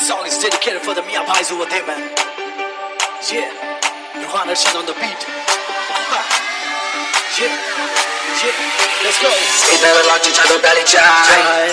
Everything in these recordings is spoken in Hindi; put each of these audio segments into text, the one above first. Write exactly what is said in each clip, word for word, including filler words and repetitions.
song is dedicated for the Mia Bhais over there, man. Yeah, Nirvana shit on the beat. Yeah, yeah, let's go. इधर लॉन्च चादो प्याली चाय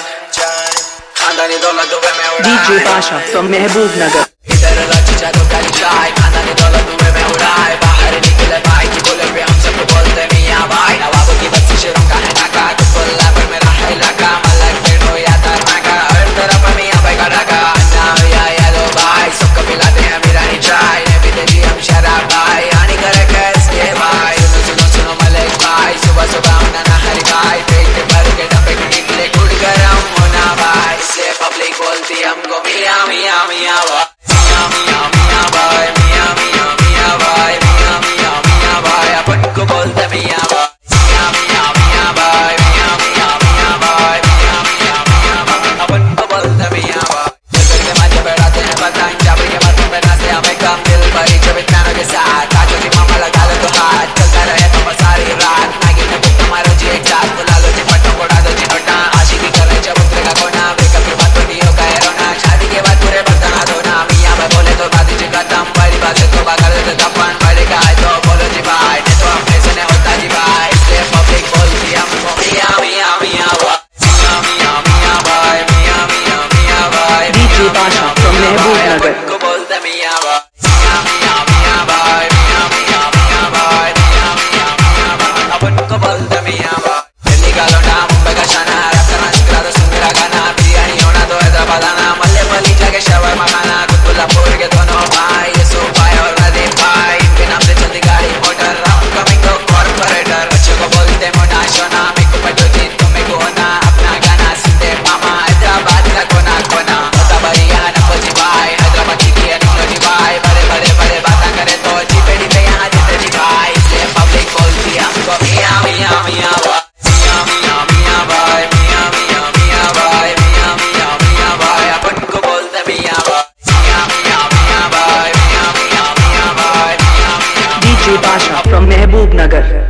खानदानी दौलत दुबे में उड़ाए D J Pasha from Mehboob Nagar. इधर लॉन्च चादो प्याली चाय खानदानी दौलत दुबे में उड़ाए बाहर निकले भाई की बोले पे हम सबको बोलते मियां भाई नवाबों की बस्ती शेरों का है नाका तो बोला पर मेरा है इलाका मलक पेड़ो या तरनाका हर तरफ मियां भाई का डाका अन्ना या येलो भाई सबको पिलाते हैं मिरानी चाय ने भी दे दी हम शराब भाई आनी करे कैसे भाई सुनो सुनो सुनो मलक भाई सुबह सुबह उन्ना ना हरी भाई पेट भर के डब्बे के निकले गुड़ गरम होना भाई इसलिए पब्लिक बोलती हमको मियां मियां मियां भाई मियां मियां मियां भाई मियां मियां मियां भाई मियां मियां मियां भाई अपन को बोलते मियां भाई मियां मियां मियां भाई मियां मियां मियां भाई मियां मियां मियां भाई अपन को बोलते मियां भाई चल के मजे बैठाते हैं पतंग चाबी के बातों पे नाचे हमें कम दिल भरी चबित कानों के साथ काचों की मामा लगा लो तो हाथ चलता रहे तो सारी रात नागिन ने बुक मारो जी एक साथ बुला लो जी पट्टों को डालो जी नोटा आशिकी करे जब उतरेगा कोना ब्रेकअप के बाद तो नहीं होगा रोना शादी के बाद पूरे बर्तन धोना मियां भाई बोले तो बात जी खत्म बड़ी बात से तो कर देते तपन पड़ेगा तो बोलो जी भाई नहीं तो अपने से नहीं होता जी भाई इसलिए पब्लिक बोलती हमको मियां मियां मियां मियां मियां मियां भाई मियां मियां मियां भाई D J Pasha from Mehboob Nagar. को बोलते मियां भाई मियां मियां भाई मियां मियां मियां भाई मियां मियां मियां भाई अपन को बोलते मियां भाई दिल्ली का लौंडा मुंबई का शाना रैप करना सिखा दो सुन मेरा गाना बिरयानी होना तो हैदराबाद आना मल्ले मल्ली जाके शवरमा खाना कुतुल्लापुर के दोनों भाई यूसुफ भाई और नदीम भाई इनके नाम से चलती गाड़ी मोटर राउंड कमिंग तो कॉर्पोरेटर बच्चों को बोलते मोटा शोना मेरे को पटो जी तुम्हें को होना अपना गाना सुनते मामा हैदराबाद का कोना कोना बता भाई यहाँ नफो जी भाई हैदराबाद की किया निकलो जी भाई बड़े बड़े बड़े बातें करे तो जी पेड़ी पे यहाँ जीते जी भाई इसलिए पब्लिक बोलती हमको मियां मियां मियां मियां मियां मियां भाई मियां मियां मियां भाई मियां मियां मियां भाई अपन को बोलते मियां भाई मियां मियां मियां भाई मियां मियां मियां भाई मियां मियां D J Pasha from Mehboob Nagar.